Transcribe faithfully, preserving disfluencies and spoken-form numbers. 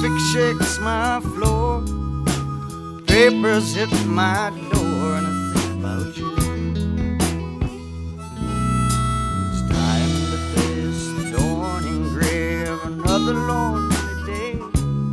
Traffic shakes my floor, papers hit my door, and I think about you.